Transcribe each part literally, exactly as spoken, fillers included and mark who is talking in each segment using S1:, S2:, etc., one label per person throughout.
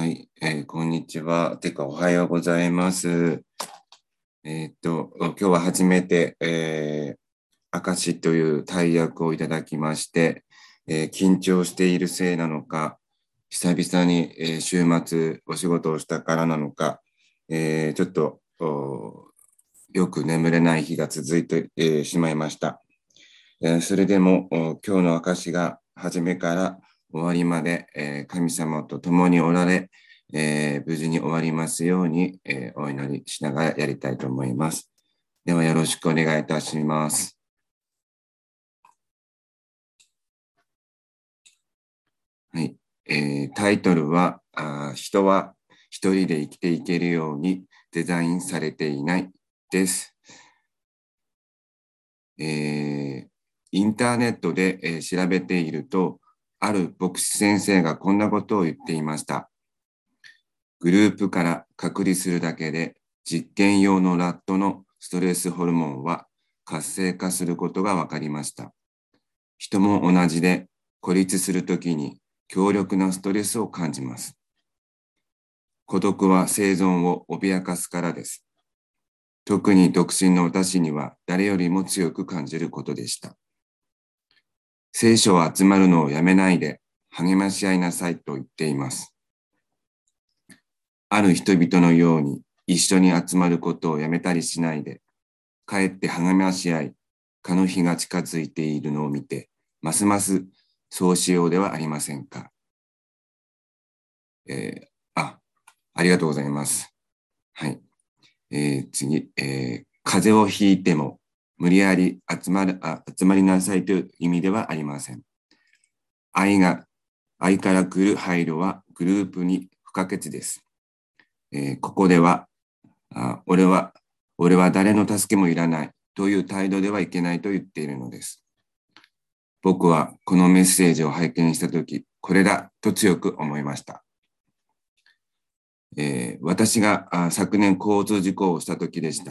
S1: はい、えー、こんにちは。てか、おはようございます。えーっと、今日は初めて、えー、明石という大役をいただきまして、えー緊張しているせいなのか、久々に、えー週末お仕事をしたからなのか、えーちょっとおよく眠れない日が続いて、えーしまいました。えーそれでもお今日の証が初めから終わりまで、えー神様と共におられ、えー無事に終わりますように、えーお祈りしながらやりたいと思います。ではよろしくお願いいたします。はい。えータイトルはあ、人は一人で生きていけるようにデザインされていないです。えーインターネットで、えー調べていると、ある牧師先生がこんなことを言っていました。グループから隔離するだけで実験用のラットのストレスホルモンは活性化することが分かりました。人も同じで孤立するときに強力なストレスを感じます。孤独は生存を脅かすからです。特に独身の私には誰よりも強く感じることでした。聖書は集まるのをやめないで励まし合いなさいと言っています。ある人々のように一緒に集まることをやめたりしないで、かえって励まし合い、かの日が近づいているのを見て、ますますそうしようではありませんか。えー、あ、ありがとうございます。はい。えー、次、えー、風邪をひいても無理やり集まるあ集まりなさいという意味ではありません。愛が、愛から来る配慮はグループに不可欠です。えー、ここではあ、俺は、俺は誰の助けもいらないという態度ではいけないと言っているのです。僕はこのメッセージを拝見したとき、これだと強く思いました。えー、私があ昨年交通事故をしたときでした。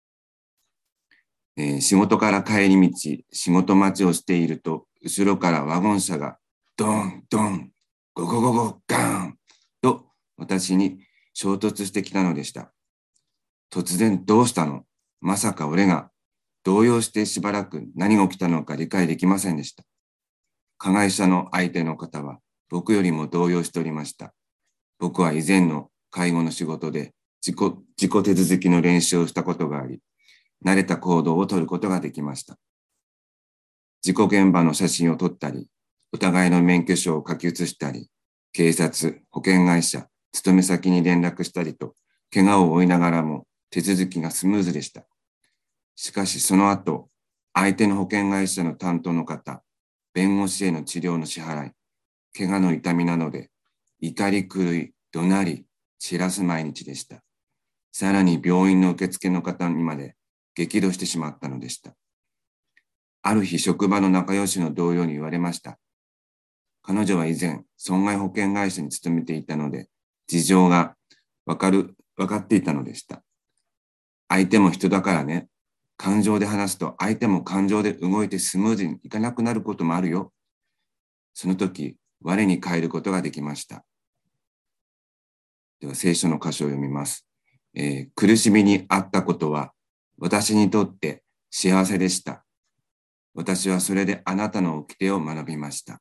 S1: えー仕事から帰り道、仕事待ちをしていると、後ろからワゴン車がドン、ドン、ゴゴゴゴ、ガーンと私に衝突してきたのでした。突然どうしたの？まさか俺が動揺してしばらく何が起きたのか理解できませんでした。加害者の相手の方は僕よりも動揺しておりました。僕は以前の介護の仕事で自己、自己手続きの練習をしたことがあり、慣れた行動をとることができました。事故現場の写真を撮ったり、お互いの免許証を書き写したり、警察、保険会社、勤め先に連絡したりと、怪我を負いながらも手続きがスムーズでした。しかしその後、相手の保険会社の担当の方、弁護士への治療の支払い、怪我の痛みなので、怒り狂い、怒鳴り、散らす毎日でした。さらに病院の受付の方にまで激怒してしまったのでした。ある日、職場の仲良しの同僚に言われました。彼女は以前、損害保険会社に勤めていたので、事情がわかる、わかっていたのでした。相手も人だからね。感情で話すと相手も感情で動いてスムーズにいかなくなることもあるよ。その時、我に返ることができました。では聖書の箇所を読みます。えー苦しみにあったことは私にとって幸せでした。私はそれであなたの掟を学びました。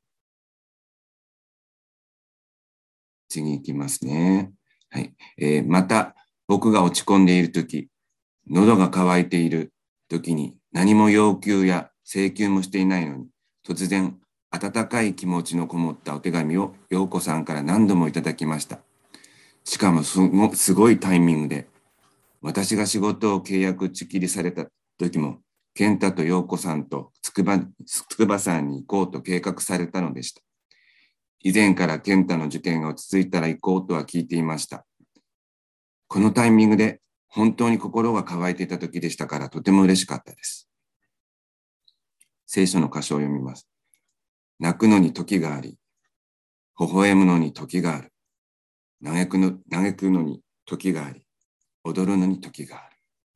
S1: 次行きますね。はい。えーまた、僕が落ち込んでいるとき、喉が渇いているときに何も要求や請求もしていないのに、突然、温かい気持ちのこもったお手紙を陽子さんから何度もいただきました。しかもすごすごいタイミングで、私が仕事を契約打ち切りされた時も、健太と陽子さんと筑波筑波山に行こうと計画されたのでした。以前から健太の受験が落ち着いたら行こうとは聞いていました。このタイミングで本当に心が渇いていた時でしたからとても嬉しかったです。聖書の箇所を読みます。泣くのに時があり、微笑むのに時がある。嘆くの、嘆くのに時があり、踊るのに時がある。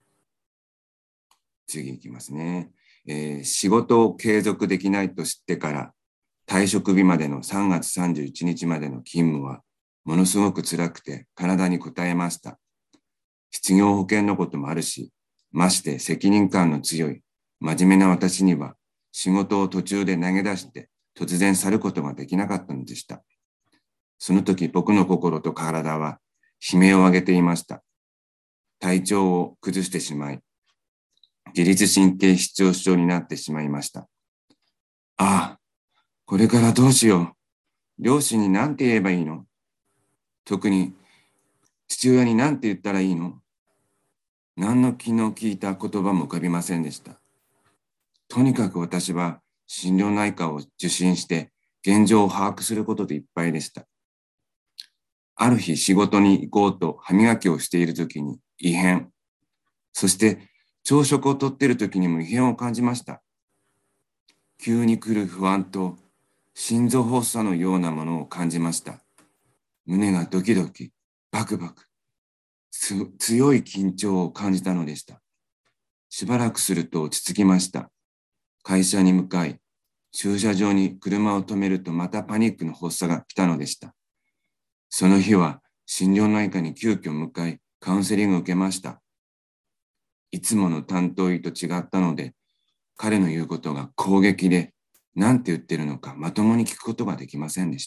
S1: 次いきますね。えー仕事を継続できないと知ってから退職日までのさんがつさんじゅういちにちまでの勤務はものすごく辛くて体にこたえました。失業保険のこともあるし、まして責任感の強い真面目な私には仕事を途中で投げ出して突然去ることができなかったのでした。その時僕の心と体は悲鳴を上げていました。体調を崩してしまい、自律神経失調症になってしまいました。ああ、これからどうしよう。両親に何て言えばいいの？特に父親に何て言ったらいいの？何の気の利いた言葉も浮かびませんでした。とにかく私は心療内科を受診して現状を把握することでいっぱいでした。ある日仕事に行こうと歯磨きをしているときに異変、そして朝食をとっているときにも異変を感じました。急に来る不安と心臓発作のようなものを感じました。胸がドキドキ、バクバク、強い緊張を感じたのでした。しばらくすると落ち着きました。会社に向かい、駐車場に車を止めるとまたパニックの発作が来たのでした。その日は心療内科に急遽向かい、カウンセリングを受けました。いつもの担当医と違ったので、彼の言うことが攻撃で、何て言ってるのかまともに聞くことができませんでした。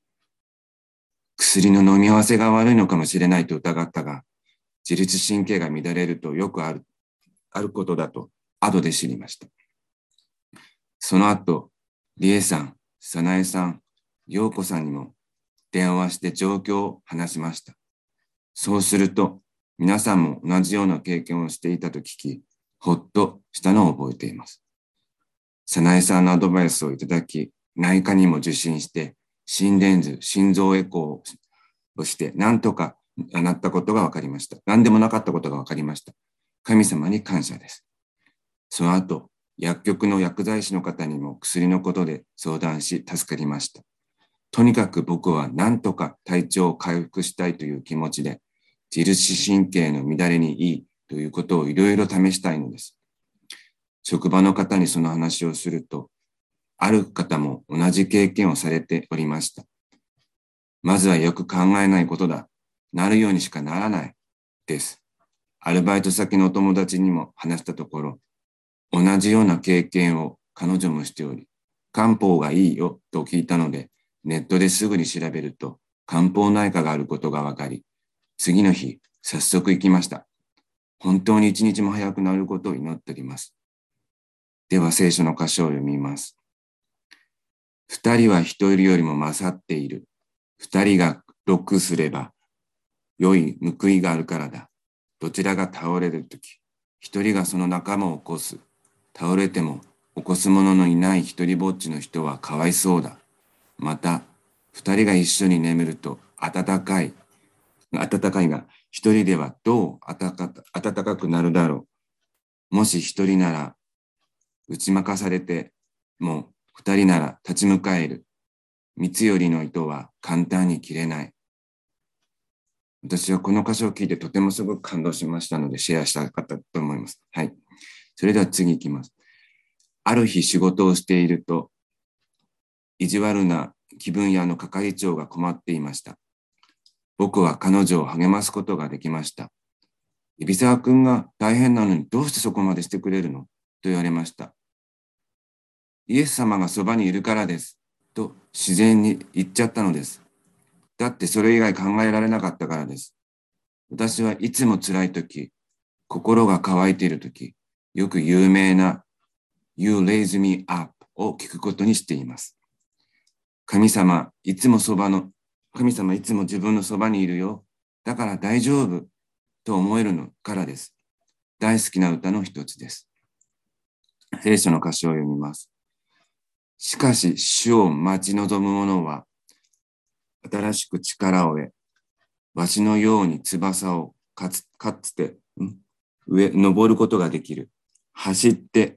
S1: 薬の飲み合わせが悪いのかもしれないと疑ったが、自律神経が乱れるとよくある、あることだと後で知りました。その後、理恵さん、早苗さん、陽子さんにも電話して状況を話しました。そうすると、皆さんも同じような経験をしていたと聞き、ほっとしたのを覚えています。早苗さんのアドバイスをいただき、内科にも受診して、心電図、心臓エコーをして、何とかなったことが分かりました。何でもなかったことが分かりました。神様に感謝です。その後、薬局の薬剤師の方にも薬のことで相談し、助かりました。とにかく僕は何とか体調を回復したいという気持ちで、自律神経の乱れにいいということをいろいろ試したいのです。職場の方にその話をすると、ある方も同じ経験をされておりました。まずはよく考えないことだ。なるようにしかならない。です。アルバイト先のお友達にも話したところ、同じような経験を彼女もしており、漢方がいいよと聞いたので、ネットですぐに調べると漢方内科があることが分かり、次の日、早速行きました。本当に一日も早くなることを祈っております。では聖書の箇所を読みます。二人は一人よりも勝っている。二人が六すれば、良い報いがあるからだ。どちらが倒れるとき、一人がその仲間を起こす。倒れても起こす者のいない一人ぼっちの人はかわいそうだ。また、二人が一緒に眠ると暖かい。暖かいが、一人ではどう暖か、暖かくなるだろう。もし一人なら、打ち負かされても、二人なら立ち向かえる。三つよりの糸は簡単に切れない。私はこの箇所を聞いてとてもすごく感動しましたのでシェアしたかったと思います。はい。それでは次行きます。ある日仕事をしていると、意地悪な気分屋の係長が困っていました。僕は彼女を励ますことができました。海老沢君が大変なのにどうしてそこまでしてくれるのと言われました。イエス様がそばにいるからです。と自然に言っちゃったのです。だってそれ以外考えられなかったからです。私はいつも辛いとき、心が乾いているとき、よく有名な You raise me up を聞くことにしています。神様、いつもそばの、神様いつも自分のそばにいるよ。だから大丈夫と思えるのからです。大好きな歌の一つです。聖書の箇所を読みます。しかし、主を待ち望む者は、新しく力を得、わしのように翼をかつ、かつて、上、登ることができる。走って、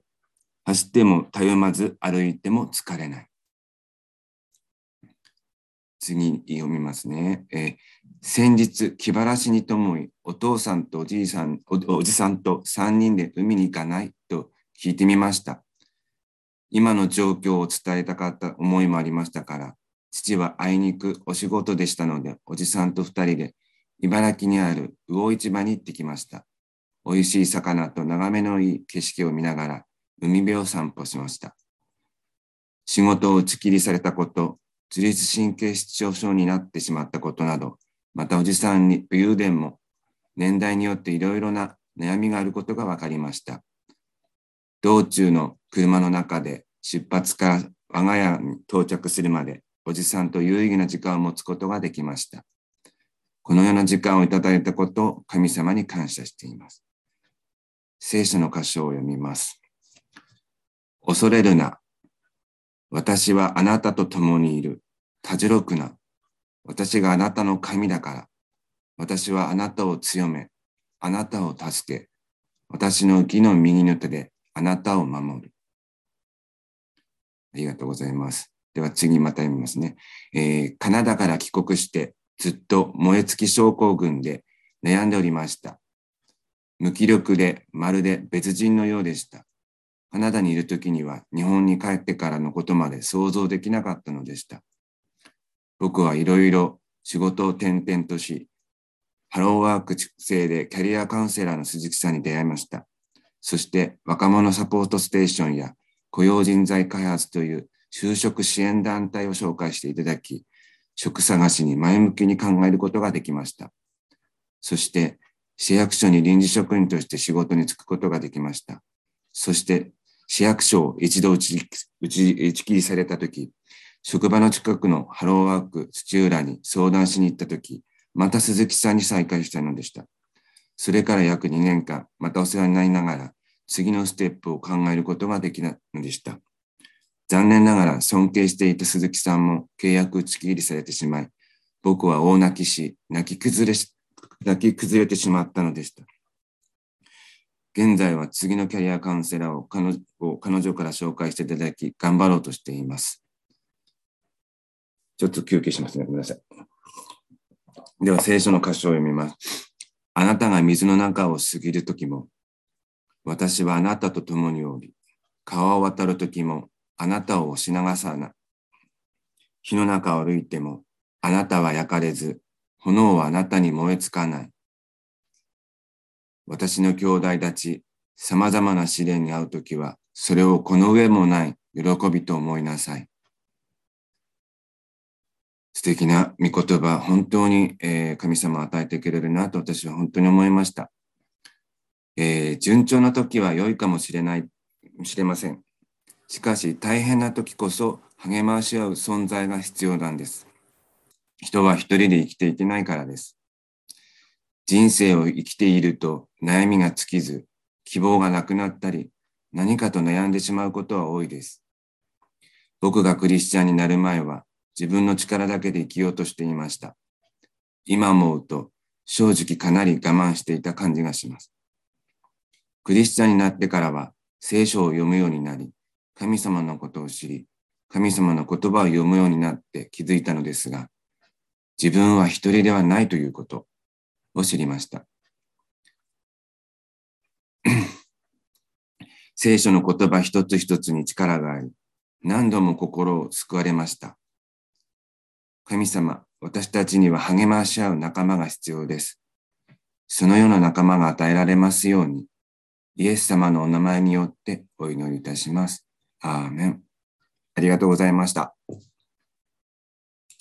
S1: 走ってもたゆまず、歩いても疲れない。次読みますね。えー、先日、気晴らしにともい、お父さんとおじいさん、お、おじさんと三人で海に行かないと聞いてみました。今の状況を伝えたかった思いもありましたから、 父はあいにくお仕事でしたので、おじさんと二人で茨城にある魚市場に行ってきました。おいしい魚と眺めのいい景色を見ながら海辺を散歩しました。仕事を打ち切りされたこと、自律神経失調症になってしまったことなど、またおじさんに武勇伝も年代によっていろいろな悩みがあることが分かりました。道中の車の中で出発から我が家に到着するまで、おじさんと有意義な時間を持つことができました。このような時間をいただいたことを神様に感謝しています。聖書の箇所を読みます。恐れるな。私はあなたと共にいる。たじろくな。私があなたの神だから。私はあなたを強め、あなたを助け、私の義の右の手であなたを守る。ありがとうございます。では次また読みますね。えー、カナダから帰国してずっと燃え尽き症候群で悩んでおりました。無気力でまるで別人のようでした。カナダにいるときには日本に帰ってからのことまで想像できなかったのでした。僕はいろいろ仕事を転々とし、ハローワーク生でキャリアカウンセラーの鈴木さんに出会いました。そして若者サポートステーションや雇用人材開発という就職支援団体を紹介していただき、職探しに前向きに考えることができました。そして市役所に臨時職員として仕事に就くことができました。そして市役所を一度打ち打ち打ち切りされたとき、職場の近くのハローワーク土浦に相談しに行ったとき、また鈴木さんに再会したのでした。それから約にねんかん、またお世話になりながら、次のステップを考えることができないのでした。残念ながら尊敬していた鈴木さんも契約打ち切りされてしまい、僕は大泣きし、泣き崩れし、泣き崩れてしまったのでした。現在は次のキャリアカウンセラーを彼女を彼女から紹介していただき、頑張ろうとしています。ちょっと休憩しますね。ごめんなさい。では聖書の箇所を読みます。あなたが水の中を過ぎるときも、私はあなたと共におり、川を渡るときもあなたを押し流さない。火の中を歩いてもあなたは焼かれず、炎はあなたに燃えつかない。私の兄弟たち、さまざまな試練に遭うときは、それをこの上もない喜びと思いなさい。素敵な御言葉、本当に、えー、神様を与えてくれるなと私は本当に思いました。えー、順調な時は良いかもしれない、しれません。しかし大変な時こそ励まし合う存在が必要なんです。人は一人で生きていけないからです。人生を生きていると悩みが尽きず、希望がなくなったり、何かと悩んでしまうことは多いです。僕がクリスチャンになる前は自分の力だけで生きようとしていました。今思うと正直かなり我慢していた感じがします。クリスチャンになってからは聖書を読むようになり、神様のことを知り、神様の言葉を読むようになって気づいたのですが、自分は一人ではないということを知りました。聖書の言葉一つ一つに力があり、何度も心を救われました。神様、私たちには励まし合う仲間が必要です。そのような仲間が与えられますように、イエス様のお名前によってお祈りいたします。アーメン。ありがとうございました。